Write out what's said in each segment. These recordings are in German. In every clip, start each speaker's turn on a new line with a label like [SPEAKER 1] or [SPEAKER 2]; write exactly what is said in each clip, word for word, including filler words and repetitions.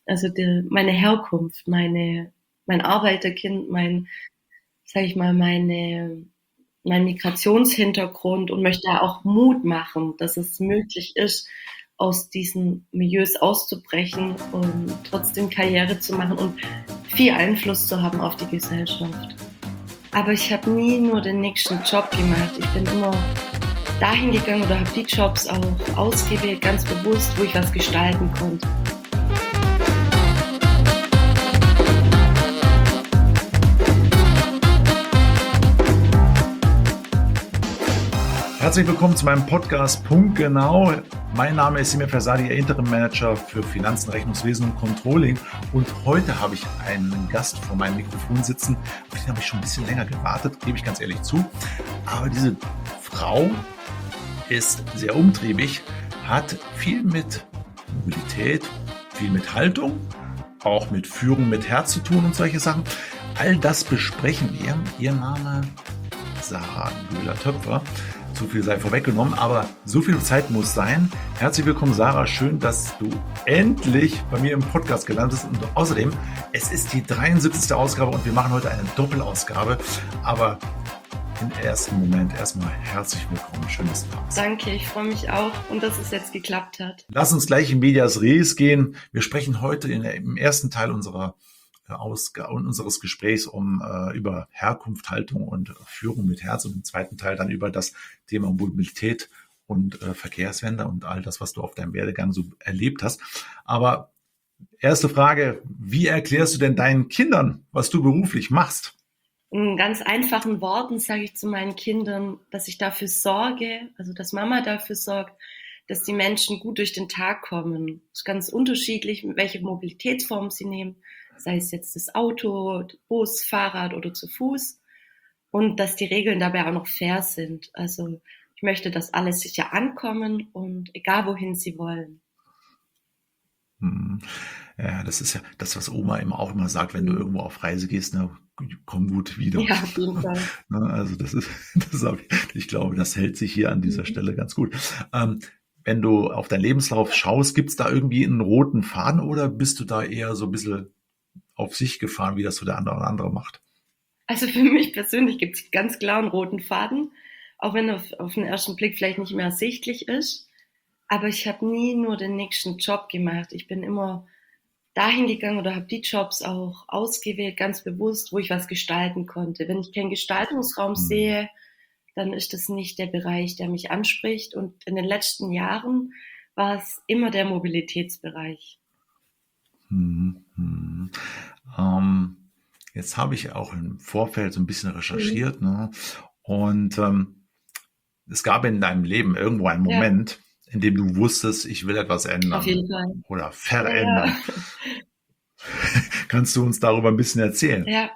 [SPEAKER 1] also die, meine Herkunft, meine, mein Arbeiterkind, mein, sag ich mal, meine, mein Migrationshintergrund und möchte da auch Mut machen, dass es möglich ist, aus diesen Milieus auszubrechen und trotzdem Karriere zu machen und viel Einfluss zu haben auf die Gesellschaft. Aber ich habe nie nur den nächsten Job gemacht. Ich bin immer dahin gegangen oder habe die Jobs auch ausgewählt, ganz bewusst, wo ich was gestalten konnte.
[SPEAKER 2] Herzlich willkommen zu meinem Podcast Punktgenau. Mein Name ist Semir Fersadi, Ihr Interim Manager für Finanzen, Rechnungswesen und Controlling. Und heute habe ich einen Gast vor meinem Mikrofon sitzen. Auf den habe ich schon ein bisschen länger gewartet, gebe ich ganz ehrlich zu. Aber diese Frau ist sehr umtriebig, hat viel mit Mobilität, viel mit Haltung, auch mit Führung mit Herz zu tun und solche Sachen. All das besprechen wir. Ihr Name Sarah Göhler-Töpfer. So viel sei vorweggenommen, aber so viel Zeit muss sein. Herzlich willkommen, Sarah. Schön, dass du endlich bei mir im Podcast gelandet bist. Und außerdem, es ist die dreiundsiebzigste Ausgabe und wir machen heute eine Doppelausgabe. Aber im ersten Moment erstmal herzlich willkommen. Schön, dass du da bist.
[SPEAKER 1] Danke, ich freue mich auch und dass es jetzt geklappt hat.
[SPEAKER 2] Lass uns gleich in medias res gehen. Wir sprechen heute in der, im ersten Teil unserer Ausgabe unseres Gesprächs um äh, über Herkunft, Haltung und Führung mit Herz und im zweiten Teil dann über das Thema Mobilität und äh, Verkehrswende und all das, was du auf deinem Werdegang so erlebt hast. Aber erste Frage, wie erklärst du denn deinen Kindern, was du beruflich machst?
[SPEAKER 1] In ganz einfachen Worten sage ich zu meinen Kindern, dass ich dafür sorge, also dass Mama dafür sorgt, dass die Menschen gut durch den Tag kommen. Es ist ganz unterschiedlich, welche Mobilitätsform sie nehmen, sei es jetzt das Auto, Bus, Fahrrad oder zu Fuß. Und dass die Regeln dabei auch noch fair sind. Also ich möchte, dass alle sicher ankommen und egal wohin sie wollen.
[SPEAKER 2] Hm. Ja, das ist ja das, was Oma immer auch immer sagt, wenn du irgendwo auf Reise gehst, ne, komm gut wieder.
[SPEAKER 1] Ja, auf jeden Fall.
[SPEAKER 2] Also das ist, das habe ich, ich glaube, das hält sich hier an dieser Stelle ganz gut. Ähm, wenn du auf deinen Lebenslauf schaust, gibt es da irgendwie einen roten Faden oder bist du da eher so ein bisschen auf sich gefahren, wie das so der andere oder andere macht?
[SPEAKER 1] Also für mich persönlich gibt es ganz klar einen roten Faden, auch wenn er auf, auf den ersten Blick vielleicht nicht mehr ersichtlich ist. Aber ich habe nie nur den nächsten Job gemacht. Ich bin immer dahin gegangen oder habe die Jobs auch ausgewählt, ganz bewusst, wo ich was gestalten konnte. Wenn ich keinen Gestaltungsraum hm. sehe, dann ist das nicht der Bereich, der mich anspricht. Und in den letzten Jahren war es immer der Mobilitätsbereich.
[SPEAKER 2] Hm, hm. Ähm, jetzt habe ich auch im Vorfeld so ein bisschen recherchiert, mhm. ne? Und ähm, es gab in deinem Leben irgendwo einen Moment, ja. in dem du wusstest, ich will etwas ändern.
[SPEAKER 1] Auf jeden Fall.
[SPEAKER 2] Oder verändern. Ja. Kannst du uns darüber ein bisschen erzählen?
[SPEAKER 1] Ja.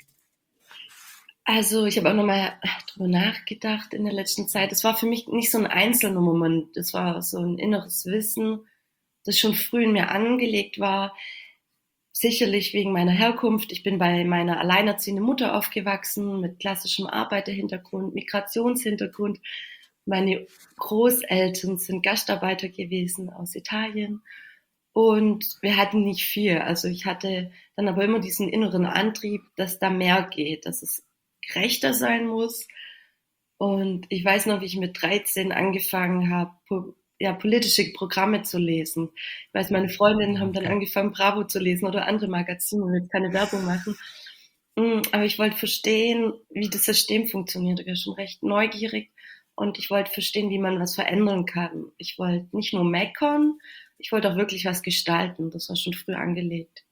[SPEAKER 1] Also ich habe auch nochmal drüber nachgedacht in der letzten Zeit. Es war für mich nicht so ein einzelner Moment. Es war so ein inneres Wissen, das schon früh in mir angelegt war. Sicherlich wegen meiner Herkunft. Ich bin bei meiner alleinerziehenden Mutter aufgewachsen mit klassischem Arbeiterhintergrund, Migrationshintergrund. Meine Großeltern sind Gastarbeiter gewesen aus Italien und wir hatten nicht viel. Also ich hatte dann aber immer diesen inneren Antrieb, dass da mehr geht, dass es gerechter sein muss. Und ich weiß noch, wie ich mit dreizehn angefangen habe, ja, politische Programme zu lesen. Ich weiß, meine Freundinnen haben dann angefangen, Bravo zu lesen oder andere Magazine, und jetzt keine Werbung machen. Aber ich wollte verstehen, wie das System funktioniert. Ich war schon recht neugierig und ich wollte verstehen, wie man was verändern kann. Ich wollte nicht nur meckern, ich wollte auch wirklich was gestalten. Das war schon früh angelegt.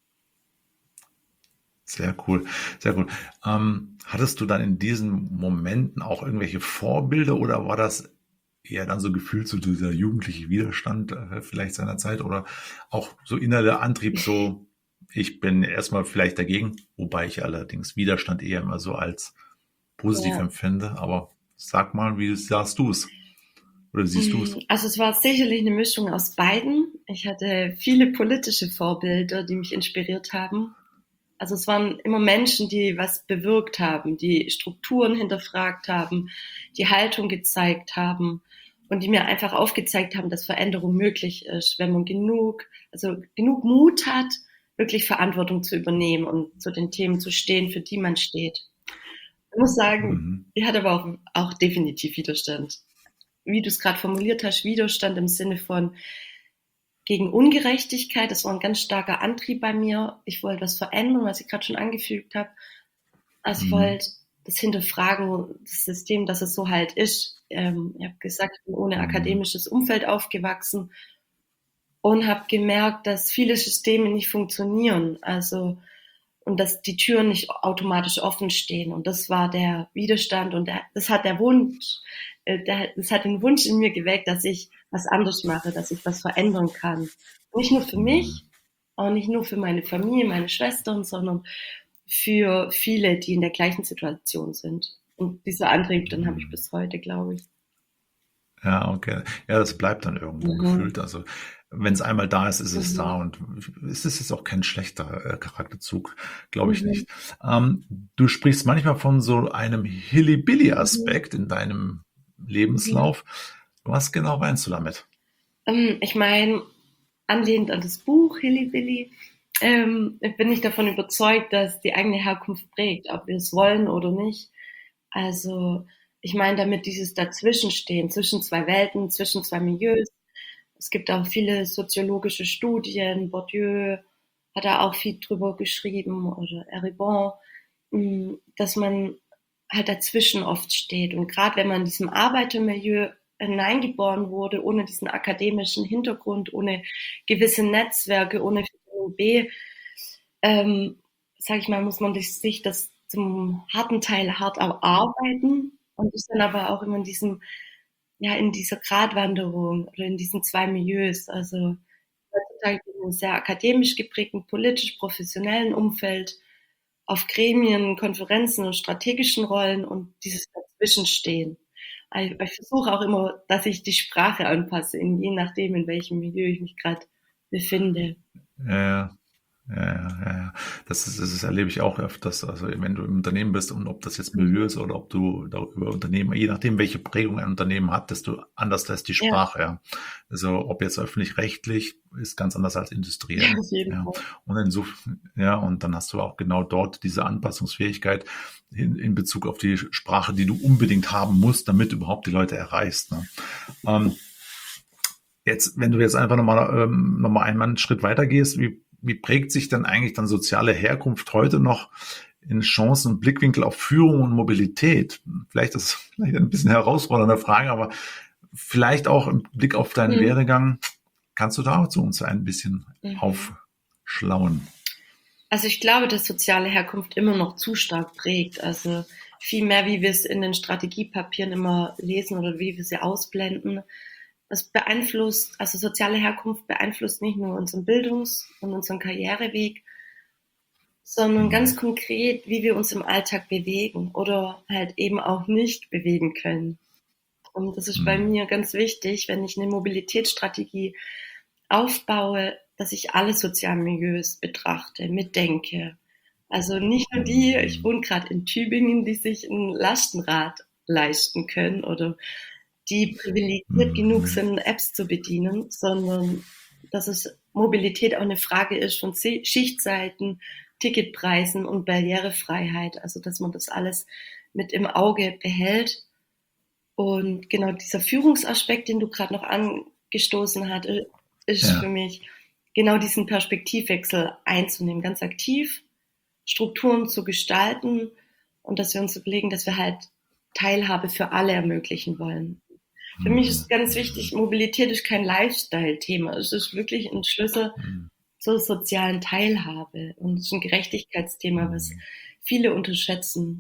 [SPEAKER 2] Sehr cool, sehr cool. Ähm, hattest du dann in diesen Momenten auch irgendwelche Vorbilder oder war das eher dann so gefühlt so dieser jugendliche Widerstand äh, vielleicht seiner Zeit oder auch so innerer Antrieb, so ich bin erstmal vielleicht dagegen, wobei ich allerdings Widerstand eher immer so als positiv ja. empfinde, aber sag mal, wie sahst du es? Oder siehst du es?
[SPEAKER 1] Also es war sicherlich eine Mischung aus beiden. Ich hatte viele politische Vorbilder, die mich inspiriert haben. Also es waren immer Menschen, die was bewirkt haben, die Strukturen hinterfragt haben, die Haltung gezeigt haben. und die mir einfach aufgezeigt haben, dass Veränderung möglich ist, wenn man genug, also genug Mut hat, wirklich Verantwortung zu übernehmen und zu den Themen zu stehen, für die man steht. Ich muss sagen,
[SPEAKER 2] Mhm.
[SPEAKER 1] die hat aber auch, auch definitiv Widerstand. Wie du es gerade formuliert hast, Widerstand im Sinne von gegen Ungerechtigkeit. Das war ein ganz starker Antrieb bei mir. Ich wollte was verändern, was ich gerade schon angefügt habe. Also ich
[SPEAKER 2] Mhm.
[SPEAKER 1] wollte das hinterfragen, das System, dass es so halt ist. Ähm, ich habe gesagt, ich bin ohne
[SPEAKER 2] Mhm.
[SPEAKER 1] akademisches Umfeld aufgewachsen und habe gemerkt, dass viele Systeme nicht funktionieren. Also und dass die Türen nicht automatisch offen stehen. Und das war der Widerstand und der, das hat der Wunsch, äh, der, das hat den Wunsch in mir geweckt, dass ich was anderes mache, dass ich was verändern kann. Nicht nur für mich, auch nicht nur für meine Familie, meine Schwestern, sondern für viele, die in der gleichen Situation sind. Und dieser Antrieb, den habe ich bis heute, glaube ich.
[SPEAKER 2] Ja, okay. Ja, das bleibt dann irgendwo
[SPEAKER 1] Mhm.
[SPEAKER 2] gefühlt. Also wenn es einmal da ist, ist es da
[SPEAKER 1] Mhm.
[SPEAKER 2] und es ist jetzt auch kein schlechter äh, Charakterzug, glaube ich
[SPEAKER 1] Mhm.
[SPEAKER 2] nicht. Ähm, du sprichst manchmal von so einem
[SPEAKER 1] Mhm.
[SPEAKER 2] Hilly-Billy-Aspekt in deinem
[SPEAKER 1] Mhm.
[SPEAKER 2] Lebenslauf. Was genau meinst du damit?
[SPEAKER 1] Ähm, ich meine, anlehnend an das Buch Hilly Billy, ähm, bin ich davon überzeugt, dass die eigene Herkunft prägt, ob wir es wollen oder nicht. Also ich meine damit dieses Dazwischenstehen, zwischen zwei Welten, zwischen zwei Milieus. Es gibt auch viele soziologische Studien, Bourdieu hat da auch viel drüber geschrieben oder Eribon, mh, dass man halt dazwischen oft steht. Und gerade wenn man in diesem Arbeitermilieu hineingeboren wurde, ohne diesen akademischen Hintergrund, ohne gewisse Netzwerke, ohne Vitamin B, ähm, sage ich mal, muss man sich das zum harten Teil hart erarbeiten und ist dann aber auch immer in diesem, ja, in dieser Gratwanderung oder in diesen zwei Milieus. Also heutzutage in einem sehr akademisch geprägten, politisch professionellen Umfeld, auf Gremien, Konferenzen und strategischen Rollen und dieses Dazwischenstehen. Ich, ich versuche auch immer, dass ich die Sprache anpasse, in, je nachdem, in welchem Milieu ich mich gerade befinde.
[SPEAKER 2] Ja, ja, ja, ja, ja. Das ist, das ist, erlebe ich auch öfters. Also wenn du im Unternehmen bist und ob das jetzt Milieu
[SPEAKER 1] Mhm.
[SPEAKER 2] ist oder ob du darüber Unternehmen, je nachdem, welche Prägung ein Unternehmen hat, desto anders ist die
[SPEAKER 1] Ja,
[SPEAKER 2] Sprache, ja. Also ob jetzt öffentlich-rechtlich ist ganz anders als
[SPEAKER 1] ja,
[SPEAKER 2] industriell,
[SPEAKER 1] auf jeden
[SPEAKER 2] ja.
[SPEAKER 1] Fall.
[SPEAKER 2] Und insofern, ja, und dann hast du auch genau dort diese Anpassungsfähigkeit in, in Bezug auf die Sprache, die du unbedingt haben musst, damit du überhaupt die Leute erreichst. Ne? Ähm, Jetzt, wenn du jetzt einfach nochmal ähm, noch mal einmal einen Schritt weiter gehst, wie, wie prägt sich denn eigentlich dann soziale Herkunft heute noch in Chancen und Blickwinkel auf Führung und Mobilität? Vielleicht ist es vielleicht ein bisschen eine herausfordernde Frage, aber vielleicht auch im Blick auf deinen
[SPEAKER 1] Mhm.
[SPEAKER 2] Werdegang, kannst du dazu uns ein bisschen
[SPEAKER 1] Mhm.
[SPEAKER 2] aufschlauen?
[SPEAKER 1] Also ich glaube, dass soziale Herkunft immer noch zu stark prägt. Also viel mehr, wie wir es in den Strategiepapieren immer lesen oder wie wir sie ausblenden. Das beeinflusst, also soziale Herkunft beeinflusst nicht nur unseren Bildungs- und unseren Karriereweg, sondern ganz
[SPEAKER 2] Mhm.
[SPEAKER 1] konkret, wie wir uns im Alltag bewegen oder halt eben auch nicht bewegen können. Und das ist bei
[SPEAKER 2] Mhm.
[SPEAKER 1] mir ganz wichtig, wenn ich eine Mobilitätsstrategie aufbaue, dass ich alle sozialen Milieus betrachte, mitdenke. Also nicht nur die, ich
[SPEAKER 2] Mhm.
[SPEAKER 1] wohne gerade in Tübingen, die sich ein Lastenrad leisten können oder die privilegiert genug
[SPEAKER 2] Mhm.
[SPEAKER 1] sind, Apps zu bedienen, sondern dass es Mobilität auch eine Frage ist von Schichtzeiten, Ticketpreisen und Barrierefreiheit. Also dass man das alles mit im Auge behält. Und genau dieser Führungsaspekt, den du gerade noch angestoßen hast, ist für
[SPEAKER 2] Ja.
[SPEAKER 1] mich genau diesen Perspektivwechsel einzunehmen, ganz aktiv Strukturen zu gestalten und dass wir uns überlegen, dass wir halt Teilhabe für alle ermöglichen wollen. Für mich ist
[SPEAKER 2] Mhm.
[SPEAKER 1] ganz wichtig,
[SPEAKER 2] Mhm.
[SPEAKER 1] Mobilität ist kein Lifestyle-Thema. Es ist wirklich ein Schlüssel
[SPEAKER 2] Mhm.
[SPEAKER 1] zur sozialen Teilhabe und es ist ein Gerechtigkeitsthema, was
[SPEAKER 2] Mhm.
[SPEAKER 1] viele unterschätzen.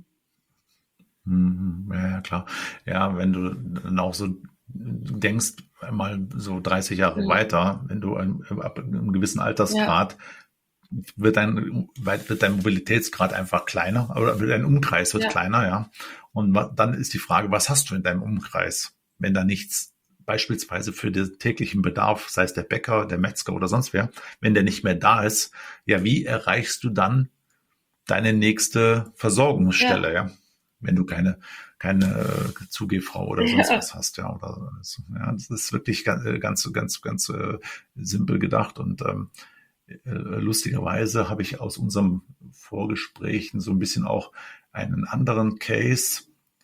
[SPEAKER 2] Mhm, ja, ja, klar. Ja, wenn du dann auch so denkst, mal so dreißig Jahre
[SPEAKER 1] Mhm.
[SPEAKER 2] weiter, wenn du ein, ab einem gewissen
[SPEAKER 1] Ja,
[SPEAKER 2] Altersgrad wird dein, wird dein Mobilitätsgrad einfach kleiner, oder dein Umkreis wird
[SPEAKER 1] ja,
[SPEAKER 2] kleiner, ja. Und wa- dann ist die Frage, was hast du in deinem Umkreis, wenn da nichts beispielsweise für den täglichen Bedarf, sei es der Bäcker, der Metzger oder sonst wer, wenn der nicht mehr da ist, ja, wie erreichst du dann deine nächste
[SPEAKER 1] ja.
[SPEAKER 2] Versorgungsstelle, ja? wenn du keine keine Zugehfrau oder sonst
[SPEAKER 1] Ja,
[SPEAKER 2] was hast, ja, oder so. Ja, das ist wirklich ganz, ganz, ganz, ganz äh, simpel gedacht und ähm, äh, lustigerweise habe ich aus unserem Vorgesprächen so ein bisschen auch einen anderen Case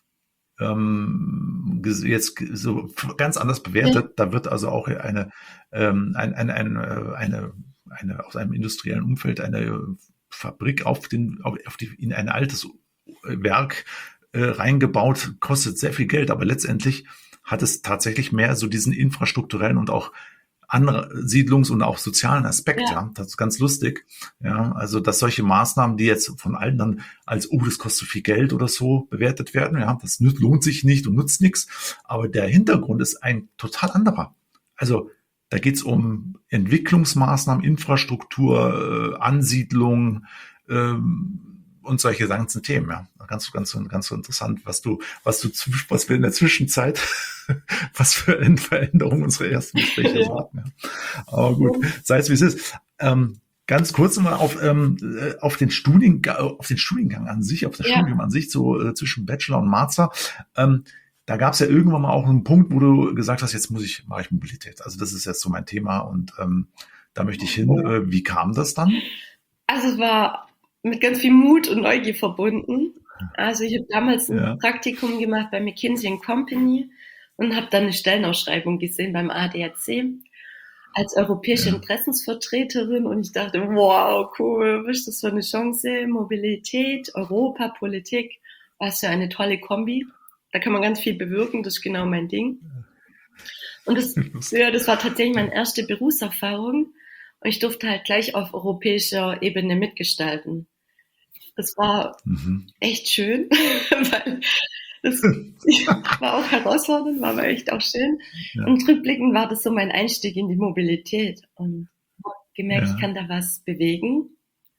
[SPEAKER 2] ähm, jetzt so ganz anders
[SPEAKER 1] ja,
[SPEAKER 2] bewertet. Da wird also auch eine, ähm, ein, ein, ein, äh, eine, eine aus einem industriellen Umfeld eine Fabrik auf den, auf, auf die, in ein altes Werk äh, reingebaut, kostet sehr viel Geld, aber letztendlich hat es tatsächlich mehr so diesen infrastrukturellen und auch Ansiedlungs- und auch sozialen Aspekt,
[SPEAKER 1] ja,
[SPEAKER 2] ja. Das ist ganz lustig. Ja, also, dass solche Maßnahmen, die jetzt von allen dann als, oh, das kostet viel Geld oder so bewertet werden, ja, das lohnt sich nicht und nutzt nichts. Aber der Hintergrund ist ein total anderer. Also, da geht es um Entwicklungsmaßnahmen, Infrastruktur, äh, Ansiedlung, ähm, und solche ganzen Themen, ja. Ganz, ganz, ganz so interessant, was du, was du, was wir in der Zwischenzeit, was für Veränderungen unsere ersten Gespräche so
[SPEAKER 1] ja.
[SPEAKER 2] hatten, ja. Aber gut, sei es wie es ist. Ähm, ganz kurz mal auf, ähm, äh, auf den Studiengang, auf den Studiengang an sich, auf das
[SPEAKER 1] Ja.
[SPEAKER 2] Studium an sich, so äh, zwischen Bachelor und Master. Ähm, da gab es ja irgendwann mal auch einen Punkt, wo du gesagt hast, jetzt muss ich, mache ich Mobilität. Also das ist jetzt so mein Thema und ähm, da möchte ich hin. Äh, wie kam das dann?
[SPEAKER 1] Also es war mit ganz viel Mut und Neugier verbunden. Also ich habe damals ein
[SPEAKER 2] Ja,
[SPEAKER 1] Praktikum gemacht bei McKinsey and Company und habe dann eine Stellenausschreibung gesehen beim A D A C als europäische
[SPEAKER 2] ja.
[SPEAKER 1] Interessensvertreterin und ich dachte, wow, cool, was ist das für eine Chance? Mobilität, Europa, Politik, was für eine tolle Kombi. Da kann man ganz viel bewirken, das ist genau mein Ding. Und das,
[SPEAKER 2] Lustig.
[SPEAKER 1] ja, das war tatsächlich meine erste Berufserfahrung und ich durfte halt gleich auf europäischer Ebene mitgestalten. Das war
[SPEAKER 2] Mhm.
[SPEAKER 1] echt schön, weil das war auch herausfordernd, war aber echt auch schön.
[SPEAKER 2] Ja,
[SPEAKER 1] Und rückblickend war das so mein Einstieg in die Mobilität und habe gemerkt, ich
[SPEAKER 2] ja,
[SPEAKER 1] kann da was bewegen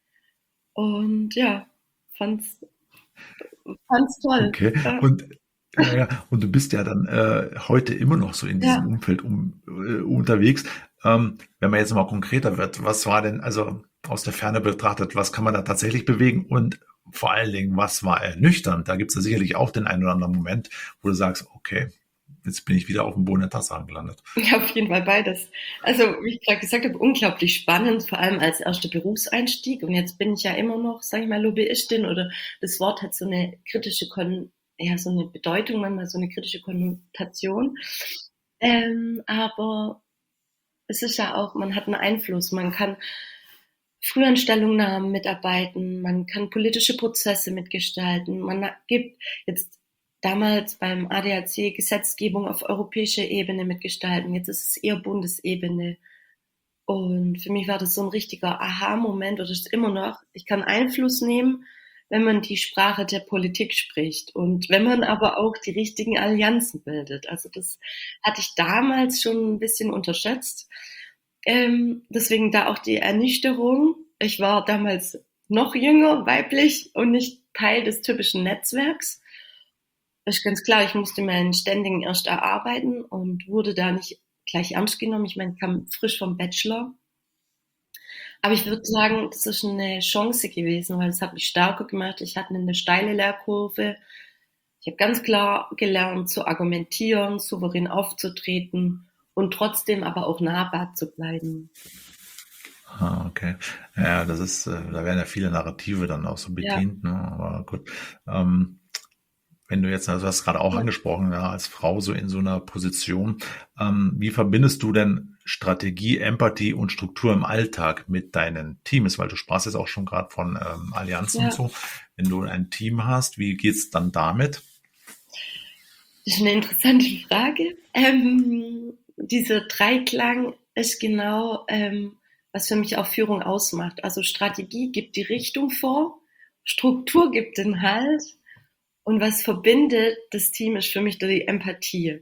[SPEAKER 1] und ja, fand's, fand's toll.
[SPEAKER 2] okay.
[SPEAKER 1] Ja,
[SPEAKER 2] Und ja, ja, und du bist ja dann äh, heute immer noch so in diesem
[SPEAKER 1] ja.
[SPEAKER 2] Umfeld um, äh, unterwegs. Ähm, wenn man jetzt mal konkreter wird, was war denn, also aus der Ferne betrachtet, was kann man da tatsächlich bewegen und vor allen Dingen, was war ernüchternd? Da gibt es ja sicherlich auch den einen oder anderen Moment, wo du sagst, okay, jetzt bin ich wieder auf dem Boden der Tatsachen gelandet.
[SPEAKER 1] Ja, auf jeden Fall beides. Also, wie ich gerade gesagt habe, unglaublich spannend, vor allem als erster Berufseinstieg. Und jetzt bin ich ja immer noch, sage ich mal, Lobbyistin oder das Wort hat so eine kritische Kon ja, so eine Bedeutung, manchmal so eine kritische Konnotation. Ähm, aber es ist ja auch, man hat einen Einfluss, man kann Frühanstellungnahmen mitarbeiten, man kann politische Prozesse mitgestalten, man gibt jetzt damals beim A D A C Gesetzgebung auf europäischer Ebene mitgestalten, jetzt ist es eher Bundesebene. Und für mich war das so ein richtiger Aha-Moment oder ist immer noch, ich kann Einfluss nehmen, wenn man die Sprache der Politik spricht und wenn man aber auch die richtigen Allianzen bildet. Also das hatte ich damals schon ein bisschen unterschätzt. Ähm, deswegen da auch die Ernüchterung. Ich war damals noch jünger, weiblich und nicht Teil des typischen Netzwerks. Das ist ganz klar, ich musste meinen Standing erst erarbeiten und wurde da nicht gleich ernst genommen. Ich meine, ich kam frisch vom Bachelor. Aber ich würde sagen, das ist eine Chance gewesen, weil es hat mich stärker gemacht. Ich hatte eine steile Lehrkurve. Ich habe ganz klar gelernt zu argumentieren, souverän aufzutreten und trotzdem aber auch nahbar zu bleiben.
[SPEAKER 2] Ah, okay. Ja, das ist, äh, da werden ja viele Narrative dann auch so
[SPEAKER 1] Ja,
[SPEAKER 2] bedient, ne? Aber gut. Ähm, wenn du jetzt, also du hast gerade auch
[SPEAKER 1] ja,
[SPEAKER 2] angesprochen, ja, als Frau so in so einer Position, ähm, wie verbindest du denn Strategie, Empathie und Struktur im Alltag mit deinen Teams? Weil du sprachst jetzt auch schon gerade von ähm, Allianzen und
[SPEAKER 1] ja.
[SPEAKER 2] so. Wenn du ein Team hast, wie geht's dann damit?
[SPEAKER 1] Das ist eine interessante Frage. Ähm, dieser Dreiklang ist genau, ähm, was für mich auch Führung ausmacht. Also Strategie gibt die Richtung vor, Struktur gibt den Halt und was verbindet das Team ist für mich die Empathie.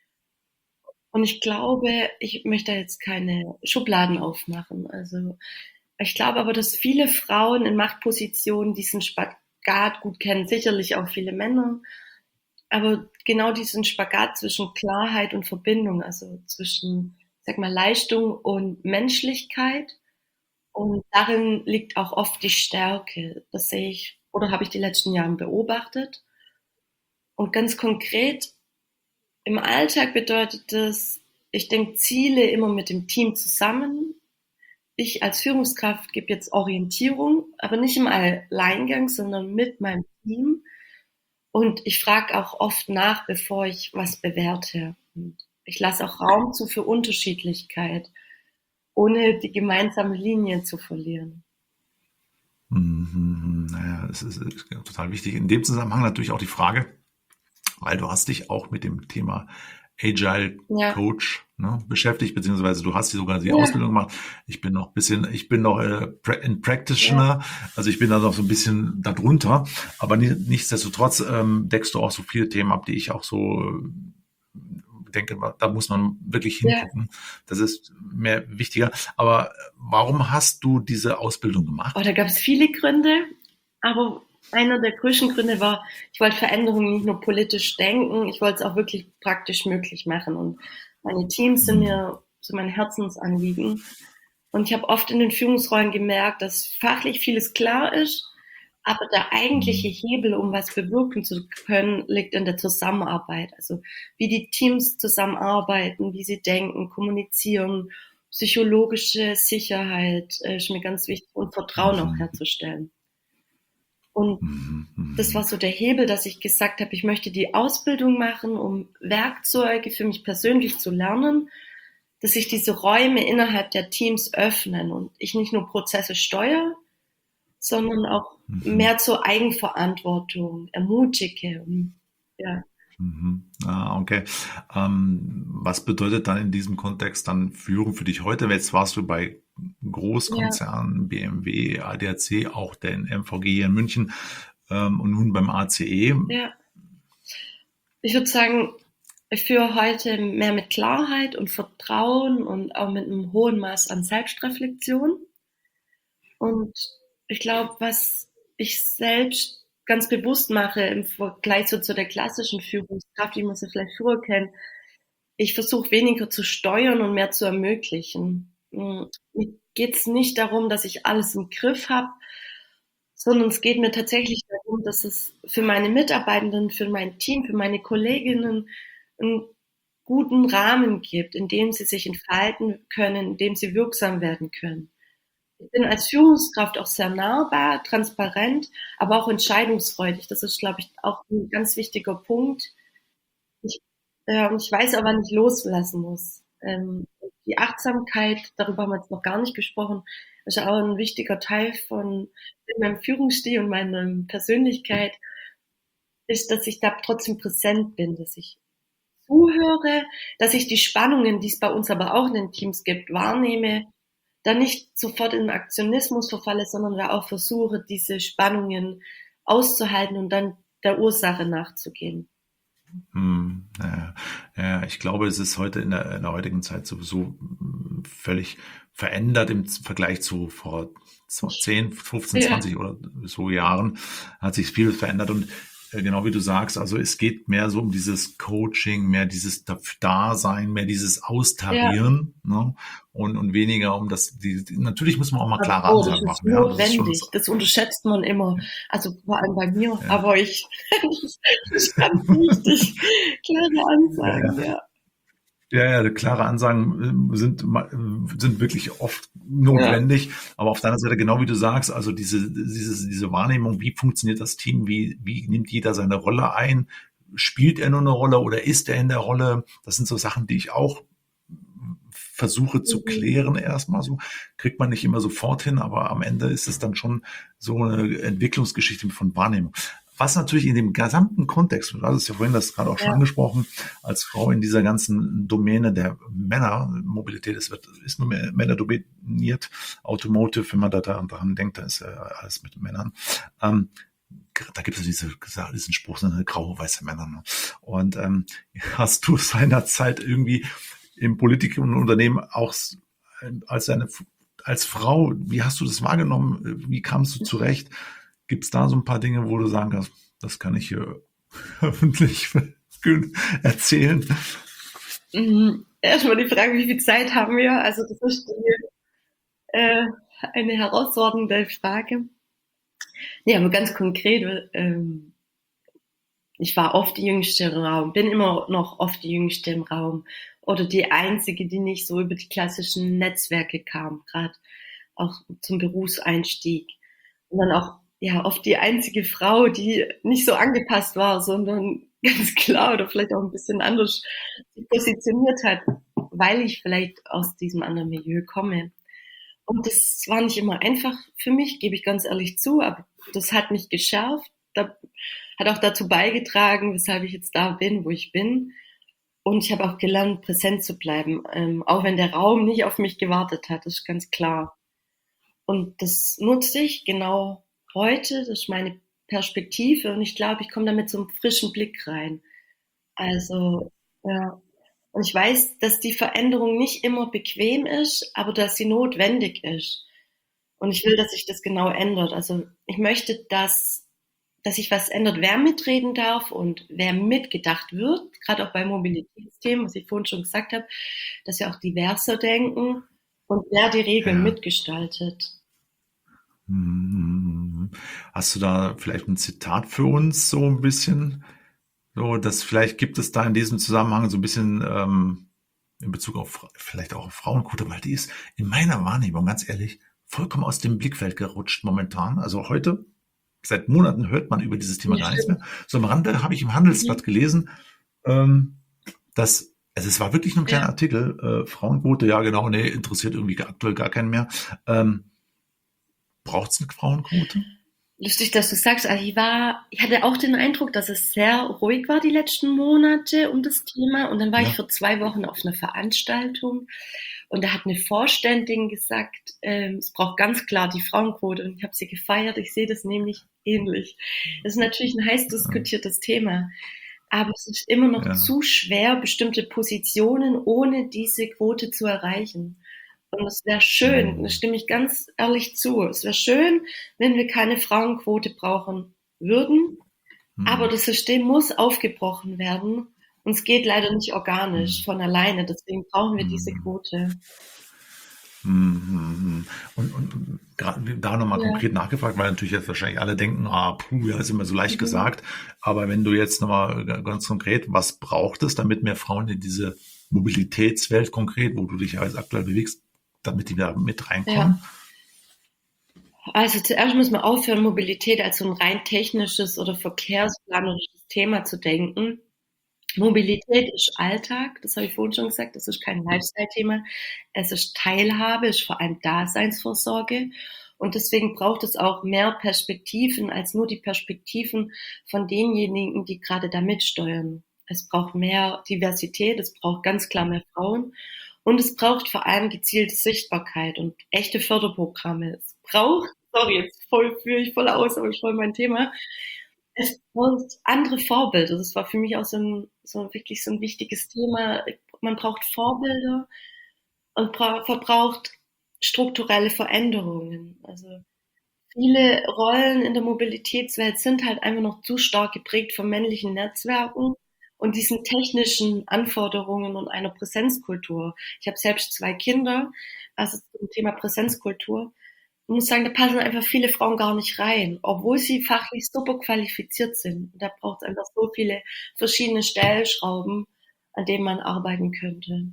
[SPEAKER 1] Und ich glaube, ich möchte jetzt keine Schubladen aufmachen. Also ich glaube aber, dass viele Frauen in Machtpositionen diesen Spagat gut kennen, sicherlich auch viele Männer. Aber genau diesen Spagat zwischen Klarheit und Verbindung, also zwischen, sag mal, Leistung und Menschlichkeit. Und darin liegt auch oft die Stärke. Das sehe ich oder habe ich die letzten Jahre beobachtet. Und ganz konkret im Alltag bedeutet das, ich denke Ziele immer mit dem Team zusammen. Ich als Führungskraft gebe jetzt Orientierung, aber nicht im Alleingang, sondern mit meinem Team. Und ich frage auch oft nach, bevor ich was bewerte. Und ich lasse auch Raum zu für Unterschiedlichkeit, ohne die gemeinsame Linie zu verlieren.
[SPEAKER 2] Mhm, naja, das ist, ist total wichtig. In dem Zusammenhang natürlich auch die Frage, weil du hast dich auch mit dem Thema Agile
[SPEAKER 1] Ja,
[SPEAKER 2] Coach, ne, beschäftigt, beziehungsweise du hast hier sogar die
[SPEAKER 1] ja,
[SPEAKER 2] Ausbildung gemacht. Ich bin noch ein bisschen, ich bin noch äh, pra- in
[SPEAKER 1] ja.
[SPEAKER 2] Practitioner, also ich bin da noch so ein bisschen darunter, aber ni- nichtsdestotrotz ähm, deckst du auch so viele Themen ab, die ich auch so äh, denke, da muss man wirklich
[SPEAKER 1] Ja,
[SPEAKER 2] hingucken. Das ist mehr wichtiger. Aber warum hast du diese Ausbildung
[SPEAKER 1] oh,
[SPEAKER 2] gemacht?
[SPEAKER 1] da gab es viele Gründe, aber einer der größten Gründe war, ich wollte Veränderungen nicht nur politisch denken, ich wollte es auch wirklich praktisch möglich machen. Und meine Teams sind
[SPEAKER 2] Hm.
[SPEAKER 1] mir so mein Herzensanliegen. Und ich habe oft in den Führungsrollen gemerkt, dass fachlich vieles klar ist, aber der eigentliche
[SPEAKER 2] Hm.
[SPEAKER 1] Hebel, um was bewirken zu können, liegt in der Zusammenarbeit. Also wie die Teams zusammenarbeiten, wie sie denken, kommunizieren, psychologische Sicherheit äh, ist mir ganz wichtig und Vertrauen auch
[SPEAKER 2] Mhm.
[SPEAKER 1] herzustellen. Und
[SPEAKER 2] Mhm.
[SPEAKER 1] das war
[SPEAKER 2] Mhm.
[SPEAKER 1] so der Hebel, dass ich gesagt habe, ich möchte die Ausbildung machen, um Werkzeuge für mich persönlich zu lernen, dass sich diese Räume innerhalb der Teams öffnen und ich nicht nur Prozesse steuere, sondern auch
[SPEAKER 2] Mhm.
[SPEAKER 1] mehr zur Eigenverantwortung ermutige. Und, ja,
[SPEAKER 2] Mhm. Ah, okay. Ähm, was bedeutet dann in diesem Kontext dann Führung für dich heute? Jetzt warst du bei
[SPEAKER 1] ja,
[SPEAKER 2] Großkonzernen, B M W, A D A C, auch den M V G hier in München ähm, und nun beim A C E.
[SPEAKER 1] ja. Ich würde sagen, ich führe heute mehr mit Klarheit und Vertrauen und auch mit einem hohen Maß an Selbstreflexion. Und ich glaube, was ich selbst ganz bewusst mache im Vergleich so zu der klassischen Führungskraft, wie man sie vielleicht früher kennt, ich versuche weniger zu steuern und mehr zu ermöglichen. Mm, Mir geht es nicht darum, dass ich alles im Griff habe, sondern es geht mir tatsächlich darum, dass es für meine Mitarbeitenden, für mein Team, für meine Kolleginnen einen guten Rahmen gibt, in dem sie sich entfalten können, in dem sie wirksam werden können. Ich bin als Führungskraft auch sehr nahbar, transparent, aber auch entscheidungsfreudig. Das ist, glaube ich, auch ein ganz wichtiger Punkt. Ich, äh, und ich weiß aber, wann ich loslassen muss. Ähm, die Achtsamkeit, darüber haben wir jetzt noch gar nicht gesprochen, ist ja auch ein wichtiger Teil von meinem Führungsstil und meiner Persönlichkeit, ist, dass ich da trotzdem präsent bin, dass ich zuhöre, dass ich die Spannungen, die es bei uns aber auch in den Teams gibt, wahrnehme, dann nicht sofort in Aktionismus verfalle, sondern da auch versuche, diese Spannungen auszuhalten und dann der Ursache nachzugehen.
[SPEAKER 2] Hm, ja, ja, ich glaube, es ist heute in der, in der heutigen Zeit sowieso mm, völlig verändert im Vergleich zu vor zehn, fünfzehn,
[SPEAKER 1] Ja,
[SPEAKER 2] zwanzig oder so Jahren hat sich viel verändert und äh, genau wie du sagst, also es geht mehr so um dieses Coaching, mehr dieses Daf- Dasein, mehr dieses
[SPEAKER 1] ja.
[SPEAKER 2] Austarieren, ne? Und, und weniger um das, die, die, natürlich muss man auch mal klare
[SPEAKER 1] Oh, das
[SPEAKER 2] Ansagen
[SPEAKER 1] ist
[SPEAKER 2] machen, ja, das ist schon,
[SPEAKER 1] notwendig. Das unterschätzt man immer. Also vor allem bei mir.
[SPEAKER 2] ja,
[SPEAKER 1] Aber ich, das ist ganz wichtig. Klare
[SPEAKER 2] ja, ja.
[SPEAKER 1] Ansagen, ja.
[SPEAKER 2] Ja, ja, klare Ansagen äh, sind, ma- äh, sind wirklich oft
[SPEAKER 1] Ja,
[SPEAKER 2] notwendig. Aber auf der anderen Seite, genau wie du sagst, also diese, diese, diese Wahrnehmung, wie funktioniert das Team, wie, wie nimmt jeder seine Rolle ein? Spielt er nur eine Rolle oder ist er in der Rolle? Das sind so Sachen, die ich auch versuche zu
[SPEAKER 1] mhm.
[SPEAKER 2] klären erstmal so. Kriegt man nicht immer sofort hin, aber am Ende ist es dann schon so eine Entwicklungsgeschichte von Wahrnehmung. Was natürlich in dem gesamten Kontext, du hast es ja vorhin das gerade auch schon
[SPEAKER 1] Ja,
[SPEAKER 2] angesprochen, als Frau in dieser ganzen Domäne der Männermobilität, es wird, ist nur mehr Männer dominiert, Automotive, wenn man da daran denkt, da ist ja alles mit Männern. Ähm, da gibt es diese, diesen Spruch, so eine graue, weiße Männer. Ne? Und ähm, hast du seinerzeit irgendwie im Politik und Unternehmen auch als eine als Frau, wie hast du das wahrgenommen? Wie kamst du zurecht? Gibt es da so ein paar Dinge, wo du sagen kannst, das kann ich hier öffentlich erzählen?
[SPEAKER 1] Mhm. Erstmal die Frage, wie viel Zeit haben wir? Also das ist äh, eine herausfordernde Frage. Nee, aber ganz konkret, ähm, Ich war oft die Jüngste im Raum, bin immer noch oft die Jüngste im Raum oder die Einzige, die nicht so über die klassischen Netzwerke kam, gerade auch zum Berufseinstieg. Und dann auch ja oft die einzige Frau, die nicht so angepasst war, sondern ganz klar oder vielleicht auch ein bisschen anders sich positioniert hat, weil ich vielleicht aus diesem anderen Milieu komme. Und das war nicht immer einfach für mich, gebe ich ganz ehrlich zu, aber das hat mich geschärft, da, hat auch dazu beigetragen, weshalb ich jetzt da bin, wo ich bin. Und ich habe auch gelernt, präsent zu bleiben, ähm, auch wenn der Raum nicht auf mich gewartet hat, das ist ganz klar. Und das nutze ich genau heute, das ist meine Perspektive und ich glaube, ich komme damit so einem frischen Blick rein. Also, ja. Und ich weiß, dass die Veränderung nicht immer bequem ist, aber dass sie notwendig ist. Und ich will, dass sich das genau ändert. Also ich möchte, dass, dass sich was ändert, wer mitreden darf und wer mitgedacht wird, gerade auch bei Mobilitätsthemen, was ich vorhin schon gesagt habe, dass wir auch diverser denken und wer die Regeln
[SPEAKER 2] Ja.
[SPEAKER 1] mitgestaltet.
[SPEAKER 2] Mhm. Hast du da vielleicht ein Zitat für uns, so ein bisschen? So, das vielleicht gibt es da in diesem Zusammenhang so ein bisschen ähm, in Bezug auf Fra- vielleicht auch auf Frauenquote, weil die ist in meiner Wahrnehmung, ganz ehrlich, vollkommen aus dem Blickfeld gerutscht momentan. Also heute, seit Monaten hört man über dieses Thema
[SPEAKER 1] Ja,
[SPEAKER 2] gar nichts
[SPEAKER 1] stimmt.
[SPEAKER 2] mehr. So am Rande habe ich im
[SPEAKER 1] Mhm.
[SPEAKER 2] Handelsblatt gelesen, ähm, dass, also es war wirklich nur ein kleiner
[SPEAKER 1] Ja.
[SPEAKER 2] Artikel, äh, Frauenquote, ja genau, nee, interessiert irgendwie aktuell gar keinen mehr. Ähm, Braucht es eine Frauenquote?
[SPEAKER 1] Lustig, dass du sagst, also ich war, ich hatte auch den Eindruck, dass es sehr ruhig war die letzten Monate um das Thema. Und dann war ich
[SPEAKER 2] Ja.
[SPEAKER 1] vor zwei Wochen auf einer Veranstaltung und da hat eine Vorständin gesagt, ähm, es braucht ganz klar die Frauenquote und ich habe sie gefeiert. Ich sehe das nämlich ähnlich. Das ist natürlich ein heiß diskutiertes Thema, aber es ist immer noch
[SPEAKER 2] Ja.
[SPEAKER 1] zu schwer, bestimmte Positionen ohne diese Quote zu erreichen. Und es wäre schön, da
[SPEAKER 2] Hm.
[SPEAKER 1] stimme ich ganz ehrlich zu, es wäre schön, wenn wir keine Frauenquote brauchen würden, aber
[SPEAKER 2] Hm.
[SPEAKER 1] das System muss aufgebrochen werden und es geht leider nicht organisch
[SPEAKER 2] Hm.
[SPEAKER 1] von alleine, deswegen brauchen wir diese
[SPEAKER 2] Hm.
[SPEAKER 1] Quote.
[SPEAKER 2] Mhm. Und, und gerade da nochmal
[SPEAKER 1] Ja.
[SPEAKER 2] konkret nachgefragt, weil natürlich jetzt wahrscheinlich alle denken, ah, puh, ja, ist immer so leicht
[SPEAKER 1] Mhm.
[SPEAKER 2] gesagt. Aber wenn du jetzt nochmal ganz konkret, was braucht es, damit mehr Frauen in diese Mobilitätswelt konkret, wo du dich ja jetzt aktuell bewegst, damit die da mit
[SPEAKER 1] Ja.
[SPEAKER 2] reinkommen?
[SPEAKER 1] Also zuerst müssen wir aufhören, Mobilität als so ein rein technisches oder verkehrsplanerisches Thema zu denken. Mobilität ist Alltag, das habe ich vorhin schon gesagt, das ist kein Lifestyle-Thema. Es ist Teilhabe, es ist vor allem Daseinsvorsorge. Und deswegen braucht es auch mehr Perspektiven als nur die Perspektiven von denjenigen, die gerade da mitsteuern. Es braucht mehr Diversität, es braucht ganz klar mehr Frauen. Und es braucht vor allem gezielte Sichtbarkeit und echte Förderprogramme. Es braucht, sorry, jetzt voll führe ich voll aus, aber ist voll mein Thema. Es braucht andere Vorbilder. Das war für mich auch so ein, so wirklich so ein wichtiges Thema. Man braucht Vorbilder und bra verbraucht strukturelle Veränderungen. Also viele Rollen in der Mobilitätswelt sind halt einfach noch zu stark geprägt von männlichen Netzwerken und diesen technischen Anforderungen und einer Präsenzkultur. Ich habe selbst zwei Kinder, also zum Thema Präsenzkultur. Ich muss sagen, da passen einfach viele Frauen gar nicht rein, obwohl sie fachlich super qualifiziert sind. Da braucht es einfach so viele verschiedene Stellschrauben, an denen man arbeiten könnte.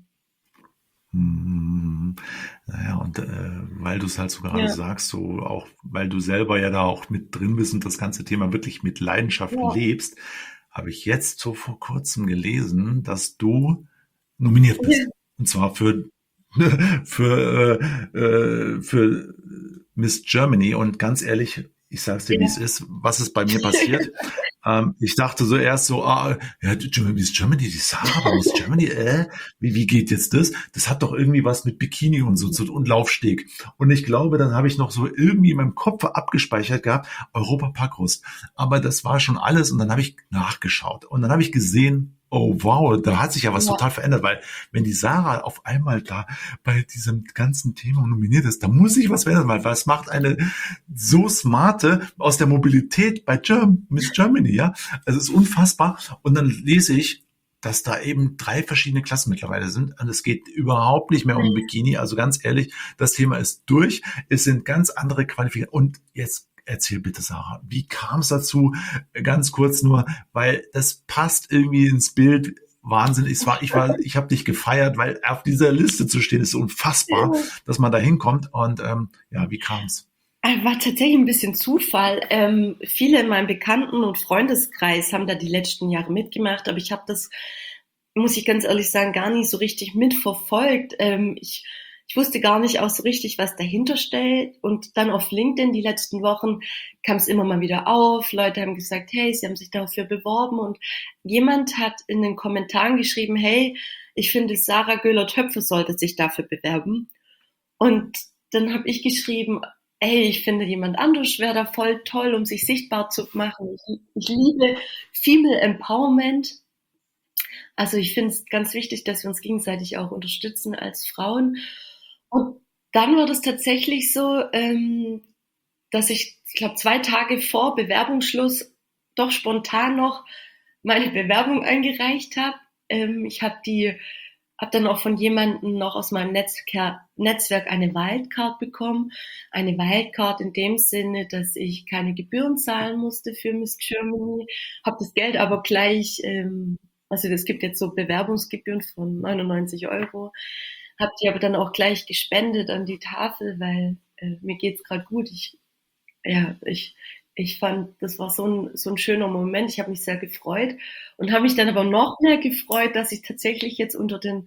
[SPEAKER 2] Hm. Naja, und äh, weil du es halt so gerade
[SPEAKER 1] Ja,
[SPEAKER 2] sagst, so auch, weil du selber ja da auch mit drin bist und das ganze Thema wirklich mit Leidenschaft
[SPEAKER 1] ja,
[SPEAKER 2] lebst, habe ich jetzt so vor kurzem gelesen, dass du nominiert
[SPEAKER 1] ja,
[SPEAKER 2] bist. Und zwar für, für, äh, äh, für Miss Germany. Und ganz ehrlich, ich sag's dir, wie es
[SPEAKER 1] ja.
[SPEAKER 2] ist. Was ist bei mir passiert? Ähm, ich dachte so erst so, ah, ja, Miss Germany, die Sarah, aber Miss Germany, äh, wie, wie geht jetzt das? Das hat doch irgendwie was mit Bikini und so zu und Laufsteg. Und ich glaube, dann habe ich noch so irgendwie in meinem Kopf abgespeichert gehabt, Europa Parkrust. Aber das war schon alles und dann habe ich nachgeschaut und dann habe ich gesehen, oh wow, da hat sich ja was
[SPEAKER 1] Ja.
[SPEAKER 2] total verändert, weil wenn die Sarah auf einmal da bei diesem ganzen Thema nominiert ist, da muss sich was verändern, weil was macht eine so smarte aus der Mobilität bei Germ- Miss Germany, ja? Also es ist unfassbar. Und dann lese ich, dass da eben drei verschiedene Klassen mittlerweile sind. Und es geht überhaupt nicht mehr um Bikini. Also ganz ehrlich, das Thema ist durch. Es sind ganz andere Qualifikationen. Und jetzt Erzähl bitte, Sarah, wie kam es dazu? Ganz kurz nur, weil das passt irgendwie ins Bild. Wahnsinn, ich war, ich war, ich habe dich gefeiert, weil auf dieser Liste zu stehen ist so unfassbar, dass man da hinkommt. Und ähm, ja, wie kam es?
[SPEAKER 1] War tatsächlich ein bisschen Zufall. Ähm, viele in meinem Bekannten- und Freundeskreis haben da die letzten Jahre mitgemacht, aber ich habe das, muss ich ganz ehrlich sagen, gar nicht so richtig mitverfolgt. Ähm, ich, ich wusste gar nicht auch so richtig, was dahinter steht. Und dann auf LinkedIn die letzten Wochen kam es immer mal wieder auf. Leute haben gesagt, hey, sie haben sich dafür beworben. Und jemand hat in den Kommentaren geschrieben, hey, ich finde, Sarah Göhler-Töpfe sollte sich dafür bewerben. Und dann habe ich geschrieben, ey, ich finde, jemand anderes wäre da voll toll, um sich sichtbar zu machen. Ich, ich liebe Female Empowerment. Also ich finde es ganz wichtig, dass wir uns gegenseitig auch unterstützen als Frauen. Und dann war das tatsächlich so, ähm, dass ich, ich glaube, zwei Tage vor Bewerbungsschluss doch spontan noch meine Bewerbung eingereicht habe. Ähm, ich habe die habe dann auch von jemandem noch aus meinem Netzwerk, Netzwerk eine Wildcard bekommen. Eine Wildcard in dem Sinne, dass ich keine Gebühren zahlen musste für Miss Germany. Habe das Geld aber gleich, ähm, also es gibt jetzt so Bewerbungsgebühren von neunundneunzig Euro. Habe die aber dann auch gleich gespendet an die Tafel, weil äh, mir geht's gerade gut. Ich, ja, ich, ich fand, das war so ein, so ein schöner Moment. Ich habe mich sehr gefreut und habe mich dann aber noch mehr gefreut, dass ich tatsächlich jetzt unter den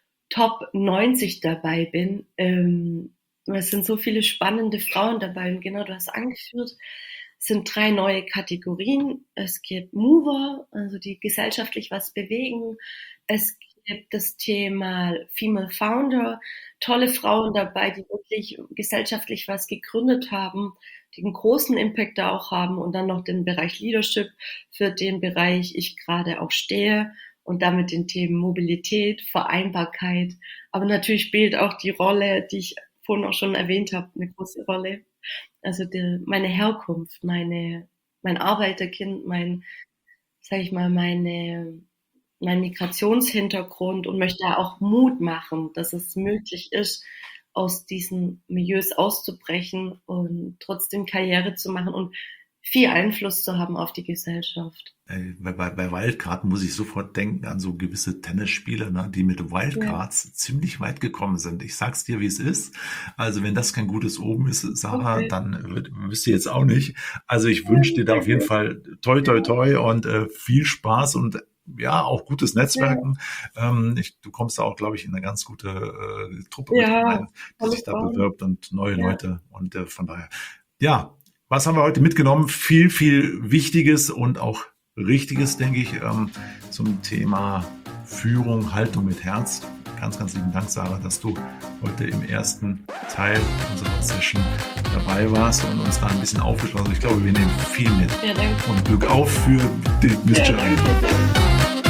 [SPEAKER 1] Top neunzig dabei bin. Ähm, es sind so viele spannende Frauen dabei und genau, du hast angeführt, es sind drei neue Kategorien. Es gibt Mover, also die gesellschaftlich was bewegen. Es gibt das Thema Female Founder, tolle Frauen dabei, die wirklich gesellschaftlich was gegründet haben, die einen großen Impact da auch haben und dann noch den Bereich Leadership, für den Bereich ich gerade auch stehe und damit den Themen Mobilität, Vereinbarkeit, aber natürlich spielt auch die Rolle, die ich vorhin auch schon erwähnt habe, eine große Rolle. Also die, meine Herkunft, meine, mein Arbeiterkind, mein, sag ich mal, meine, mein Migrationshintergrund und möchte da auch Mut machen, dass es möglich ist, aus diesen Milieus auszubrechen und trotzdem Karriere zu machen und viel Einfluss zu haben auf die Gesellschaft.
[SPEAKER 2] Bei, bei, bei Wildcard muss ich sofort denken an so gewisse Tennisspieler, ne, die mit Wildcards ja. ziemlich weit gekommen sind. Ich sag's dir, wie es ist. Also wenn das kein gutes Oben ist, Sarah, okay. dann wird, wisst ihr jetzt auch nicht. Also ich wünsche dir da auf jeden Fall toi, toi, toi und äh, viel Spaß und ja, auch gutes Netzwerken. Ja. Ähm, ich, du kommst da auch, glaube ich, in eine ganz gute äh, Truppe
[SPEAKER 1] ja,
[SPEAKER 2] mit rein, die sich da bewirbt und neue ja. Leute. Und äh, von daher, ja, was haben wir heute mitgenommen? Viel, viel Wichtiges und auch Richtiges, denke ich, ähm, zum Thema Führung, Haltung mit Herz. Ganz, ganz lieben Dank, Sarah, dass du heute im ersten Teil unserer Session dabei warst und uns da ein bisschen aufgeschlossen hast. Ich glaube, wir nehmen viel mit.
[SPEAKER 1] Ja, danke.
[SPEAKER 2] Und Glück auf für die Miss Germany.
[SPEAKER 1] Ja,